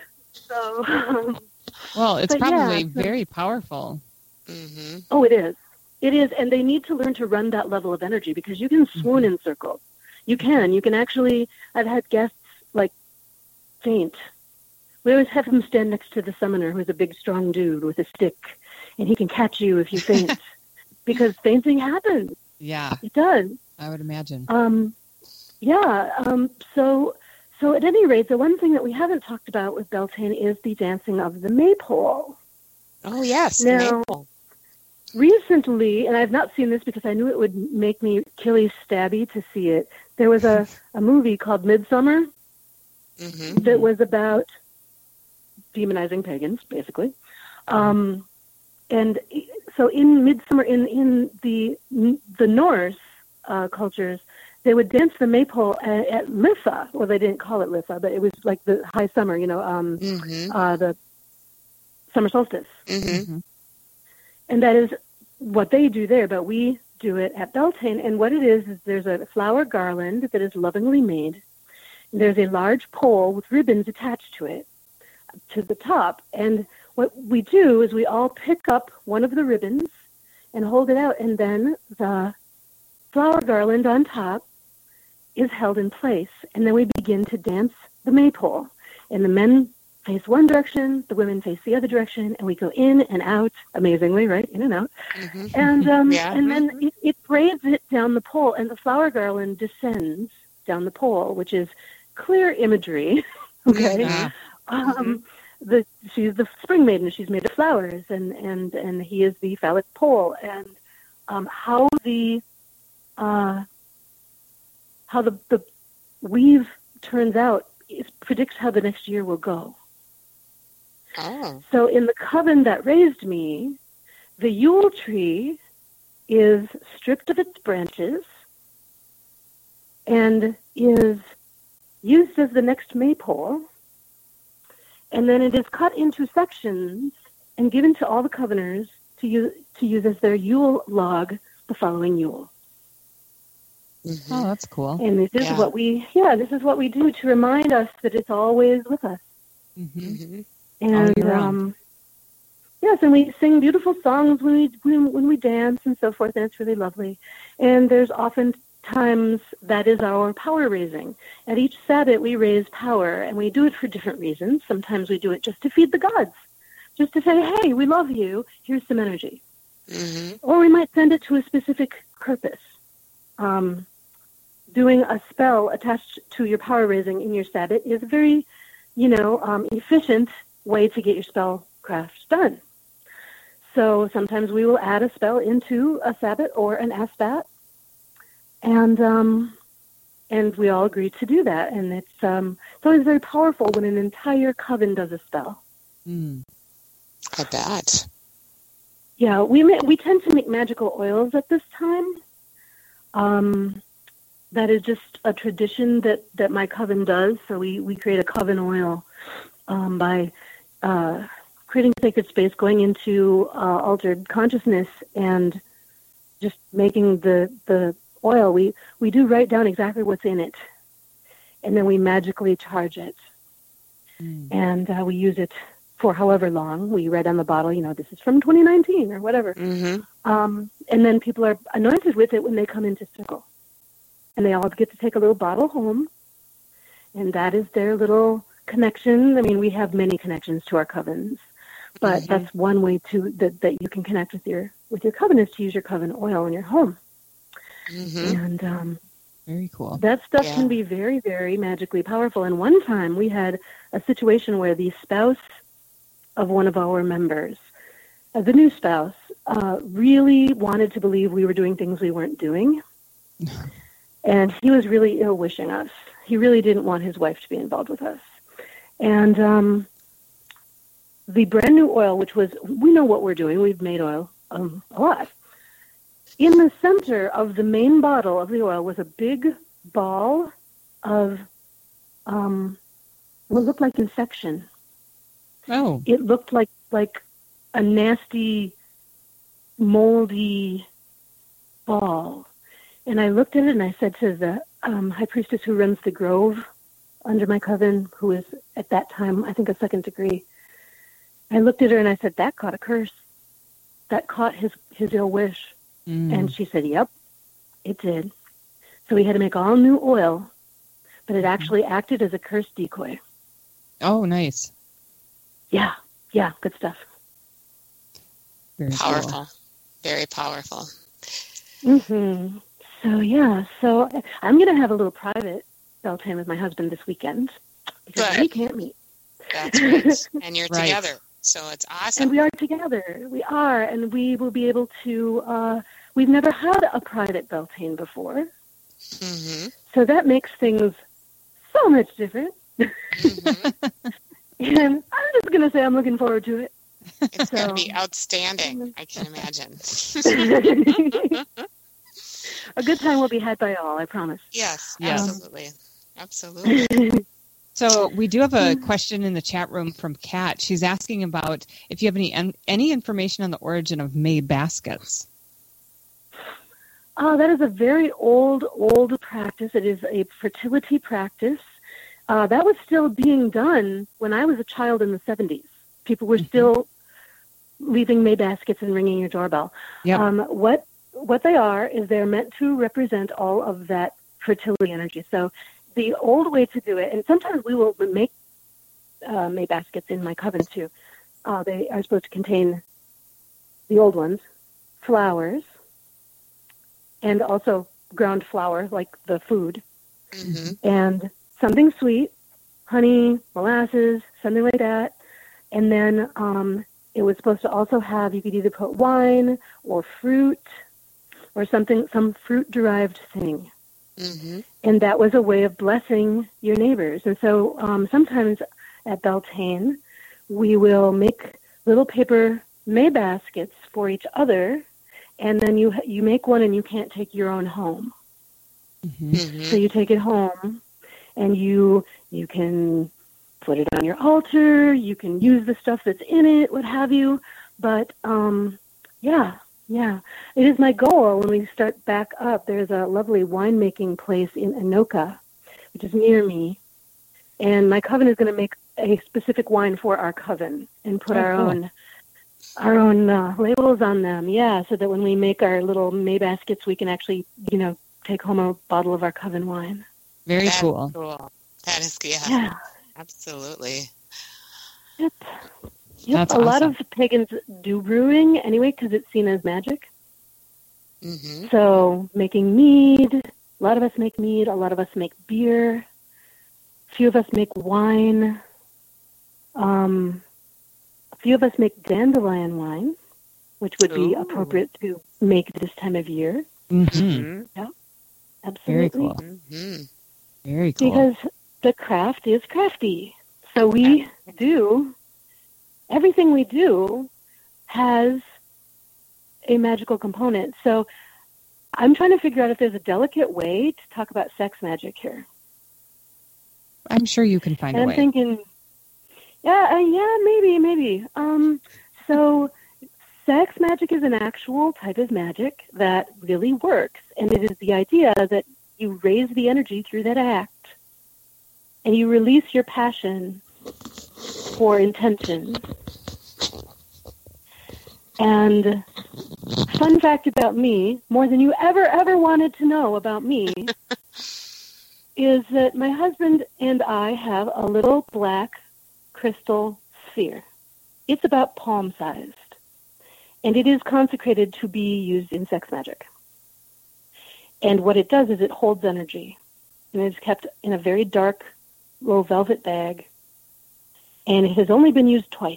So, um, well, it's but probably yeah, so, very powerful. Mm-hmm. Oh, it is. It is, and they need to learn to run that level of energy, because you can swoon in circles. You can. You can actually, I've had guests, like, faint. We always have him stand next to the summoner, who's a big, strong dude with a stick, and he can catch you if you faint, because fainting happens. Yeah. It does. I would imagine. Um, yeah. Um, so, so at any rate, the one thing that we haven't talked about with Beltane is the dancing of the maypole. Oh, yes. Now, recently, and I've not seen this because I knew it would make me killy stabby to see it, there was a, a movie called Midsummer mm-hmm. that was about demonizing pagans, basically. Um, and so in Midsummer, in, in the the Norse uh, cultures, they would dance the maypole at, at Litha. Well, they didn't call it Litha, but it was like the high summer, you know, um, mm-hmm. uh, the summer solstice. Mm-hmm. And that is what they do there, but we do it at Beltane. And what it is, is there's a flower garland that is lovingly made. There's a large pole with ribbons attached to it, to the top. And what we do is we all pick up one of the ribbons and hold it out, and then the flower garland on top is held in place. And then we begin to dance the maypole. And the men face one direction, the women face the other direction, and we go in and out, amazingly, right? In and out. Mm-hmm. And um, yeah. and then it, it braids it down the pole, and the flower garland descends down the pole, which is clear imagery, okay? Mm-hmm. Um, the she's the spring maiden. She's made of flowers, and and and he is the phallic pole. And um, how the uh, how the the weave turns out it predicts how the next year will go. Oh. So in the coven that raised me, the Yule tree is stripped of its branches and is used as the next maypole. And then it is cut into sections and given to all the coveners to use, to use as their Yule log the following Yule. Mm-hmm. Oh, that's cool. And this is yeah. what we, yeah, this is what we do to remind us that it's always with us. Mm-hmm. Mm-hmm. And um, yes, and we sing beautiful songs when we when, when we dance and so forth, and it's really lovely. And there's often times that is our power raising. At each Sabbath, we raise power, and we do it for different reasons. Sometimes we do it just to feed the gods, just to say, hey, we love you, here's some energy. Mm-hmm. Or we might send it to a specific purpose. Um, doing a spell attached to your power raising in your Sabbath is a very, you know, um, efficient way to get your spellcraft done. So sometimes we will add a spell into a Sabbath or an Asbat, and um, and we all agree to do that. And it's um, it's always very powerful when an entire coven does a spell. Mm. I bet. yeah, we ma- we tend to make magical oils at this time. Um, that is just a tradition that, that my coven does. So we, we create a coven oil um, by uh, creating sacred space, going into uh, altered consciousness, and just making the the oil. We we do write down exactly what's in it, and then we magically charge it, mm. and uh, we use it for however long. We write on the bottle, you know, this is from twenty nineteen or whatever. Mm-hmm. Um, and then people are anointed with it when they come into circle. And they all get to take a little bottle home. And that is their little connection. I mean, we have many connections to our covens. But mm-hmm. that's one way to that, that you can connect with your with your coven, is to use your coven oil in your home. Mm-hmm. And um, very cool. That stuff yeah. can be very, very magically powerful. And one time we had a situation where the spouse of one of our members, uh, the new spouse, uh, really wanted to believe we were doing things we weren't doing. And he was really ill-wishing us. He really didn't want his wife to be involved with us. And um, the brand new oil, which was, we know what we're doing. We've made oil um, a lot. In the center of the main bottle of the oil was a big ball of um, what looked like infection. Oh. It looked like like a nasty, moldy ball. And I looked at it and I said to the um, high priestess who runs the grove under my coven, who is at that time, I think, a second degree, I looked at her and I said, that caught a curse. That caught his, his ill wish. Mm. And she said, yep, it did. So we had to make all new oil, but it actually acted as a curse decoy. Oh, nice. Yeah, yeah, good stuff. Very powerful. Cool. Very powerful. Mm-hmm. So, yeah, so I'm going to have a little private Beltane with my husband this weekend because Good. we can't meet. That's right. And you're Right. together, so it's awesome. And we are together. We are, and we will be able to, uh, we've never had a private Beltane before. Mm-hmm. So that makes things so much different. Mm-hmm. And I'm just going to say I'm looking forward to it. It's So- going to be outstanding, I can imagine. A good time will be had by all, I promise. Yes, Yes. absolutely. Absolutely. So we do have a question in the chat room from Kat. She's asking about if you have any any information on the origin of May baskets. Oh, that is a very old, old practice. It is a fertility practice. Uh, that was still being done when I was a child in the seventies. People were still leaving May baskets and ringing your doorbell. Yep. Um, what what they are is they're meant to represent all of that fertility energy. So the old way to do it, and sometimes we will make uh, May baskets in my coven too. Uh, they are supposed to contain the old ones, flowers, and also ground flour, like the food, Mm-hmm. and something sweet, honey, molasses, something like that. And then um, it was supposed to also have, you could either put wine or fruit or something, some fruit-derived thing. Mm-hmm. And that was a way of blessing your neighbors. And so um, sometimes at Beltane, we will make little paper May baskets for each other, and then you you make one and you can't take your own home. Mm-hmm. Mm-hmm. So you take it home, and you you can put it on your altar. You can use the stuff that's in it, what have you. But um, yeah, yeah, it is my goal when we start back up. There's a lovely winemaking place in Anoka, which is near me, and my coven is going to make a specific wine for our coven and put Oh, our cool. own our own uh, labels on them. Yeah, so that when we make our little May baskets, we can actually, you know, take home a bottle of our coven wine. Very That's cool. cool. That is, yeah, Yeah. absolutely. Yep. Yep. That's a lot awesome. of pagans do brewing anyway because it's seen as magic. Mm-hmm. So making mead, a lot of us make mead, a lot of us make beer, a few of us make wine, um, a few of us make dandelion wine, which would be Ooh. appropriate to make this time of year. Mm-hmm. Mm-hmm. Absolutely. Very cool. Mm-hmm. Very cool. Because the craft is crafty. So we do, everything we do has a magical component. So I'm trying to figure out if there's a delicate way to talk about sex magic here. I'm sure you can find and a way. I'm thinking, yeah, uh, yeah, maybe, maybe. Um, so sex magic is an actual type of magic that really works, and it is the idea that you raise the energy through that act, and you release your passion for intention. And fun fact about me, more than you ever, ever wanted to know about me, is that my husband and I have a little black crystal sphere. It's about palm-sized, and it is consecrated to be used in sex magic. And what it does is it holds energy, and it's kept in a very dark, low velvet bag, and it has only been used twice.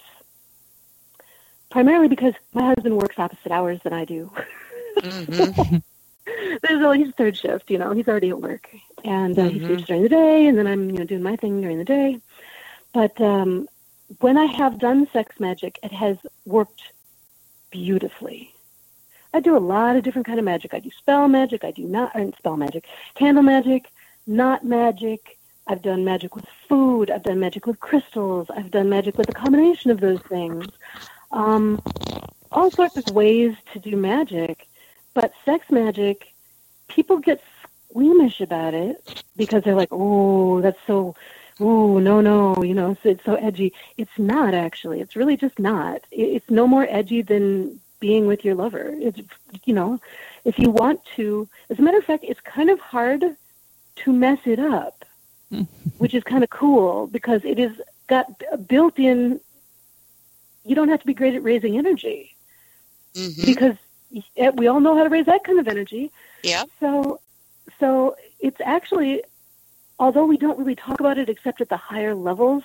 Primarily because my husband works opposite hours than I do. Mm-hmm. There's only his third shift, you know, he's already at work. And uh, mm-hmm. he sleeps during the day, and then I'm, you know, doing my thing during the day. But um, when I have done sex magic, it has worked beautifully. I do a lot of different kind of magic. I do spell magic. I do not or spell magic, candle magic, knot magic. I've done magic with food. I've done magic with crystals. I've done magic with a combination of those things. Um, all sorts of ways to do magic, but sex magic, people get squeamish about it because they're like, oh, that's so, oh, no, no, you know, it's, it's so edgy. It's not, actually. It's really just not. It's no more edgy than being with your lover. It's, you know, if you want to, as a matter of fact, it's kind of hard to mess it up, which is kind of cool because it is got built-in. You don't have to be great at raising energy mm-hmm. because we all know how to raise that kind of energy. Yeah. So, so it's actually, although we don't really talk about it except at the higher levels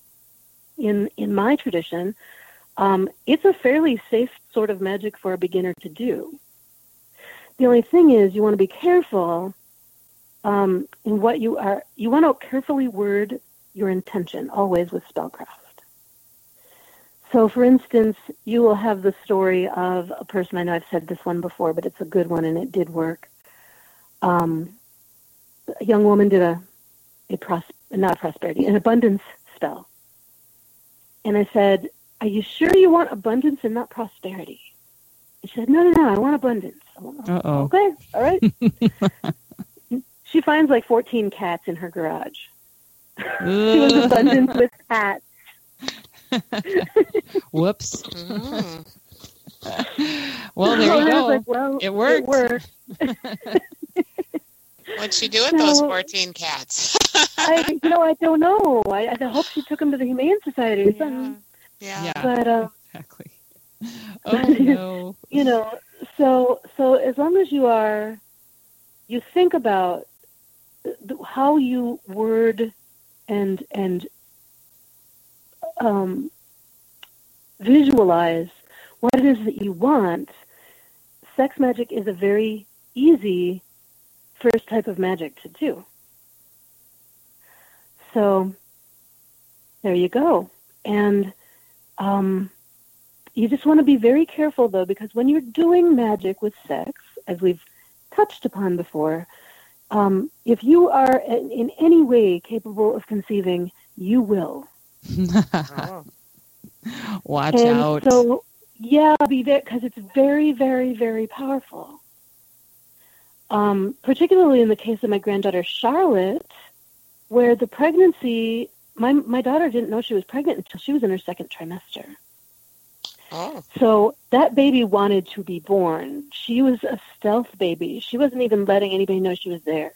in in my tradition, um, it's a fairly safe sort of magic for a beginner to do. The only thing is you want to be careful um, in what you are. You want to carefully word your intention, always with spellcraft. So, for instance, you will have the story of a person, I know I've said this one before, but it's a good one and it did work. Um, a young woman did a, a pros, not a prosperity, an abundance spell. And I said, are you sure you want abundance and not prosperity? And she said, no, no, no, I want abundance. I went, Uh-oh. Okay, all right. She finds like fourteen cats in her garage. She was abundant with cats. Whoops. Mm. Well, there you go. Like, well, it worked. It worked. What'd she do with so, those fourteen cats? I, you know, I don't know. I, I hope she took them to the Humane Society or something. Yeah. yeah. But uh, exactly. Oh no. You know, so so as long as you are, you think about how you word and and um, visualize what it is that you want. Sex magic is a very easy first type of magic to do. So there you go. And um, you just want to be very careful, though, because when you're doing magic with sex, as we've touched upon before, um, if you are in, in any way capable of conceiving, you will. Oh. Watch and out. So, yeah, be there because it's very, very, very powerful. Um, particularly in the case of my granddaughter Charlotte, where the pregnancy, my my daughter didn't know she was pregnant until she was in her second trimester. Oh. So that baby wanted to be born. She was a stealth baby. She wasn't even letting anybody know she was there.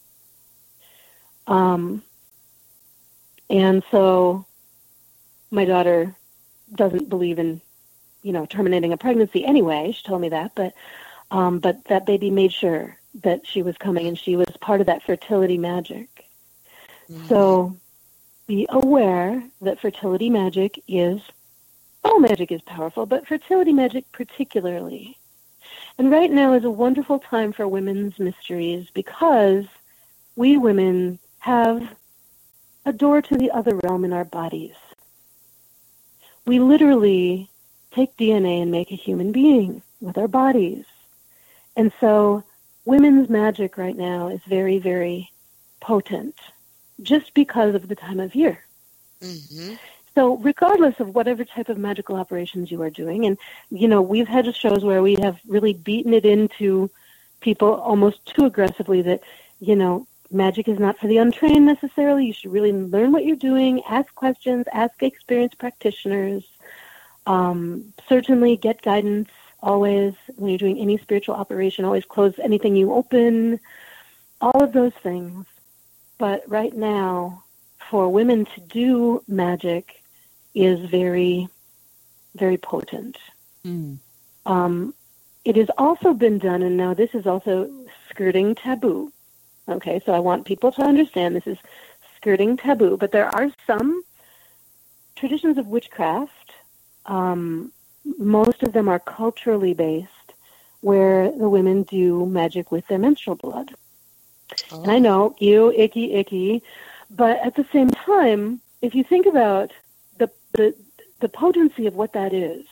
Um, and so my daughter doesn't believe in, you know, terminating a pregnancy anyway. She told me that, but um, but that baby made sure that she was coming, and she was part of that fertility magic. Mm-hmm. So be aware that fertility magic is, all magic is powerful, but fertility magic particularly. And right now is a wonderful time for women's mysteries because we women have a door to the other realm in our bodies. We literally take D N A and make a human being. with our bodies. And so women's magic right now is very, very potent just because of the time of year. Mm-hmm. So regardless of whatever type of magical operations you are doing, and, you know, we've had shows where we have really beaten it into people almost too aggressively that, you know, magic is not for the untrained necessarily. You should really learn what you're doing, ask questions, ask experienced practitioners, um, certainly get guidance always when you're doing any spiritual operation, always close anything you open, all of those things. But right now, for women to do magic is very, very potent. Mm. Um, it has also been done, and now this is also skirting taboo. Okay, so I want people to understand this is skirting taboo, but there are some traditions of witchcraft, um, most of them are culturally based, where the women do magic with their menstrual blood. Oh. And I know, ew, icky, icky, but at the same time, if you think about the, the the potency of what that is,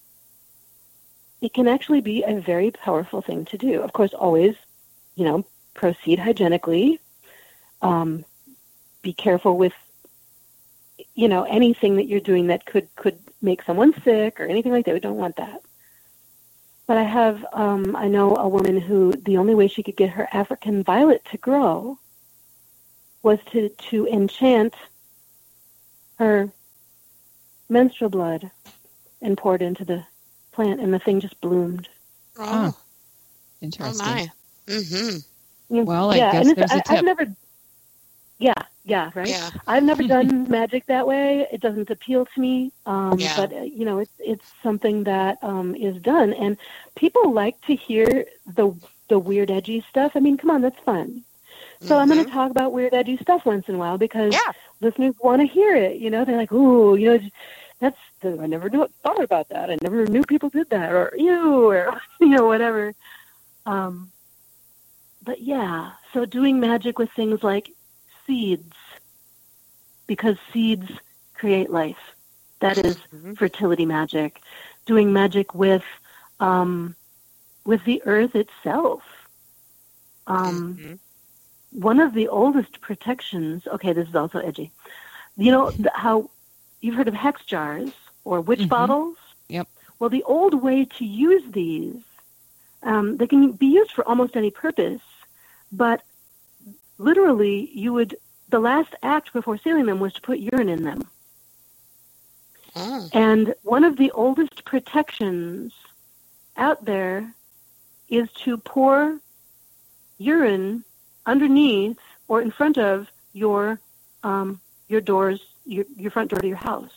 it can actually be a very powerful thing to do. Of course, always, you know, proceed hygienically. Um, be careful with, you know, anything that you're doing that could, could make someone sick or anything like that. We don't want that. But I have, um, I know a woman who the only way she could get her African violet to grow was to, to enchant her menstrual blood and pour it into the plant, and the thing just bloomed. Oh, interesting. Oh my. Mm-hmm. Well, I yeah, guess and there's I, a tip. I've never, yeah, yeah, right? Yeah. I've never done magic that way. It doesn't appeal to me. Um, Yeah. But, uh, you know, it's it's something that um, is done. And people like to hear the the weird, edgy stuff. I mean, come on, that's fun. So I'm going to talk about weird, edgy stuff once in a while because Yeah. listeners want to hear it. You know, they're like, ooh, you know, that's, I never knew, thought about that. I never knew people did that, or ew, or, you know, whatever. Um, but yeah, so doing magic with things like seeds, because seeds create life. That is Mhm. fertility magic. Doing magic with, um, with the earth itself. Um, Mhm. One of the oldest protections, okay, this is also edgy. You know the, how you've heard of hex jars or witch Mhm. bottles? Yep. Well, the old way to use these, um, they can be used for almost any purpose, but literally you would, the last act before sealing them was to put urine in them. Oh. And one of the oldest protections out there is to pour urine underneath or in front of your um, your doors, your, your front door to your house.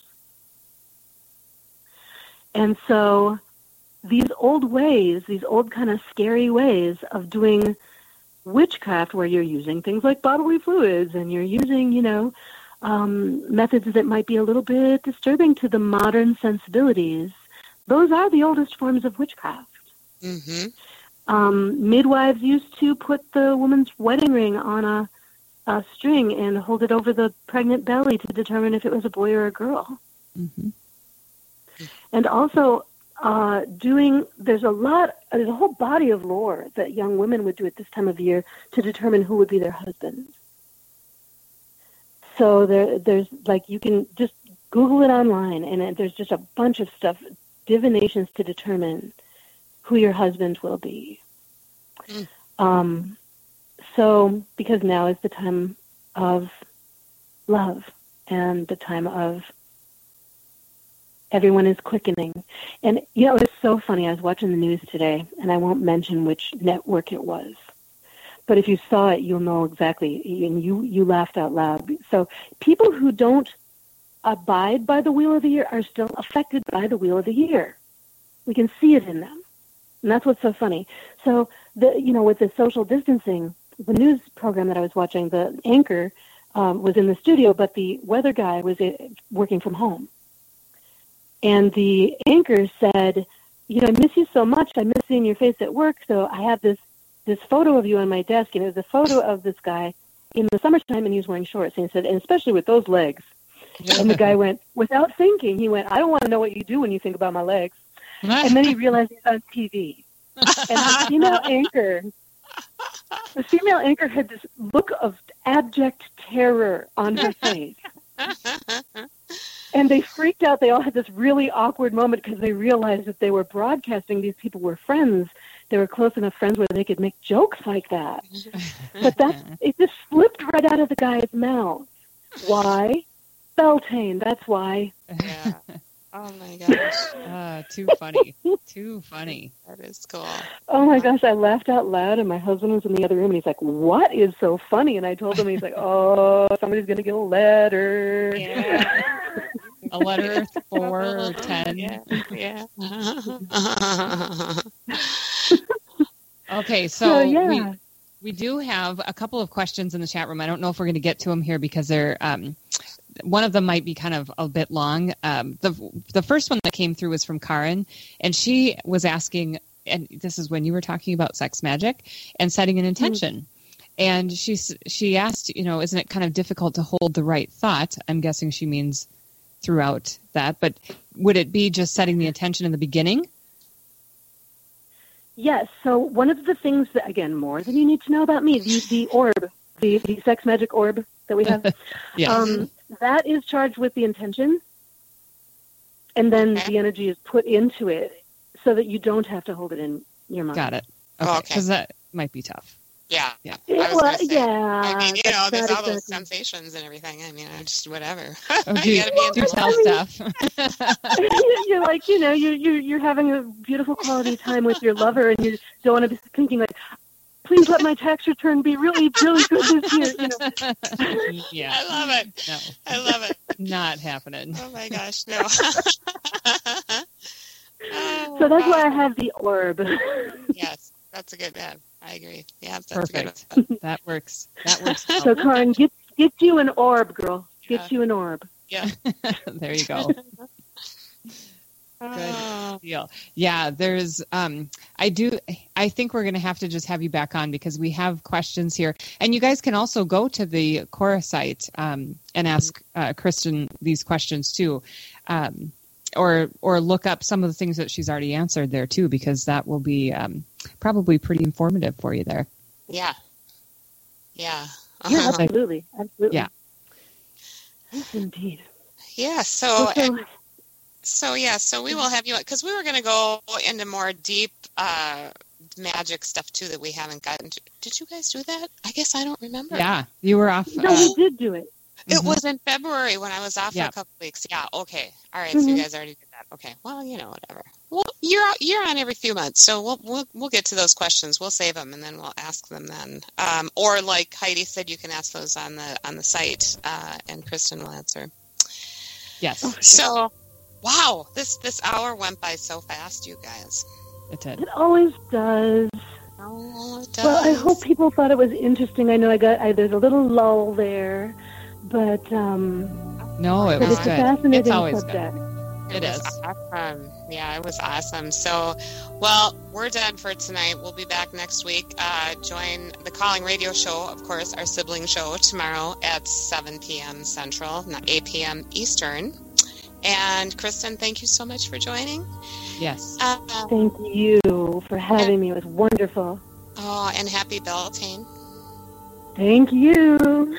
And so these old ways, these old kind of scary ways of doing witchcraft where you're using things like bodily fluids and you're using, you know, um, methods that might be a little bit disturbing to the modern sensibilities, those are the oldest forms of witchcraft. Mm-hmm. Um, midwives used to put the woman's wedding ring on a, a string and hold it over the pregnant belly to determine if it was a boy or a girl. Mm-hmm. And also uh, doing, there's a lot, there's a whole body of lore that young women would do at this time of year to determine who would be their husband. So there, there's like, you can just Google it online, and there's just a bunch of stuff, divinations to determine who your husband will be. Mm. Um, so, because now is the time of love and the time of everyone is quickening. And, you know, it's so funny. I was watching the news today, and I won't mention which network it was. But if you saw it, you'll know exactly, and you, you laughed out loud. So people who don't abide by the wheel of the year are still affected by the wheel of the year. We can see it in them. And that's what's so funny. So, the you know, with the social distancing, the news program that I was watching, the anchor um, was in the studio, but the weather guy was uh, working from home. And the anchor said, you know, I miss you so much. I miss seeing your face at work. So I have this, this photo of you on my desk. And it was a photo of this guy in the summertime, and he was wearing shorts. And he said, and especially with those legs. And the guy went, without thinking, he went, I don't want to know what you do when you think about my legs. And then he realized he's on T V. And the female anchor, the female anchor had this look of abject terror on her face. And they freaked out. They all had this really awkward moment because they realized that they were broadcasting. These people were friends. They were close enough friends where they could make jokes like that. But that it just slipped right out of the guy's mouth. Why? Beltane, that's why. Yeah. Oh my gosh. Uh, too funny. Too funny. That is cool. Oh my gosh, I laughed out loud, and my husband was in the other room, and he's like, what is so funny? And I told him, he's like, oh, somebody's going to get a letter. Yeah. A letter four or ten. Yeah. Yeah. Okay, so, So, yeah. we we do have a couple of questions in the chat room. I don't know if we're going to get to them here because they're um, one of them might be kind of a bit long. Um, the the first one that came through was from Karen, and she was asking, and this is when you were talking about sex magic and setting an intention. Mm-hmm. And she she asked, you know, isn't it kind of difficult to hold the right thought? I'm guessing she means throughout that, but would it be just setting the intention in the beginning? Yes. So one of the things that, again, more than you need to know about me, the, the orb, the, the sex magic orb that we have, yes. um, that is charged with the intention, and then the energy is put into it so that you don't have to hold it in your mind. Got it. Okay. Oh, okay. Because that might be tough. Yeah. Yeah. I was well, gonna say, yeah. I mean, you know, there's all exactly. those sensations and everything. I mean, I just, whatever. Oh, do, you gotta be do tell stuff. You're like, you know, you're, you're, you're having a beautiful quality time with your lover, and you don't want to be thinking like, please let my tax return be really, really good this year. You know? Yeah. I love it. No. I love it. Not happening. Oh my gosh, no. Oh, So that's wow. why I have the orb. Yes, that's a good one. I agree. Yeah, that's Perfect. a good one. That works. That works. Well. So, Karen, get get you an orb, girl. Get Yeah. you an orb. Yeah. There you go. Good deal. Yeah, there's um I do I think we're going to have to just have you back on because we have questions here. And you guys can also go to the Quora site um and ask uh, Kristen these questions too. Um or or look up some of the things that she's already answered there too, because that will be um probably pretty informative for you there. Yeah. Yeah. Yeah, Uh-huh. absolutely. Absolutely. Yeah. Yes, indeed. Yeah. So, So, so yeah. So we will have you because we were going to go into more deep uh, magic stuff too that we haven't gotten to. Did you guys do that? I guess I don't remember. Yeah, you were off. no, uh, we did do it. It Mhm. was in February when I was off Yeah. for a couple weeks. Yeah. Okay. All right. Mhm. So you guys already did that. Okay. Well, you know, whatever. Well, you're out, you're on every few months, so we'll we'll we'll get to those questions. We'll save them and then we'll ask them then. Um, or like Heidi said, you can ask those on the on the site, uh, and Kristen will answer. Yes, So, wow, this this hour went by so fast, you guys. it did. It always does. Oh, it does. Well, I hope people thought it was interesting. I know I got I, there's a little lull there, but um, No, it but was it's good. a fascinating It's always subject. good. It It was is. awesome. Yeah, it was awesome. So, well, we're done for tonight. We'll be back next week. Uh, join the Calling Radio Show, of course, our sibling show tomorrow at seven p.m. Central, not eight p.m. Eastern. And Kristen, thank you so much for joining. Yes. Uh, Thank you for having me. It was wonderful. oh, and happy Beltane. Thank you.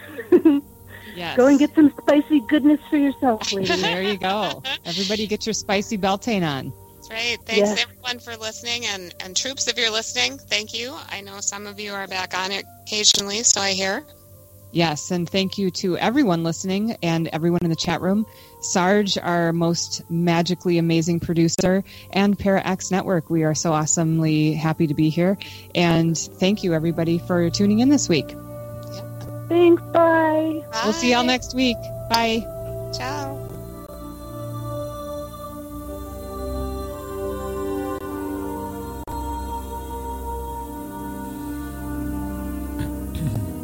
Yes. Go and get some spicy goodness for yourself, lady. There you go. Everybody get your spicy Beltane on. That's right. Thanks Yes. everyone for listening, and and troops, if you're listening, thank you. I know some of you are back on it occasionally, so I hear. Yes, and thank you to everyone listening and everyone in the chat room. Sarge, our most magically amazing producer, and Para X Network. We are so awesomely happy to be here. And thank you, everybody, for tuning in this week. Thanks. Bye. We'll see y'all next week. Bye. Ciao.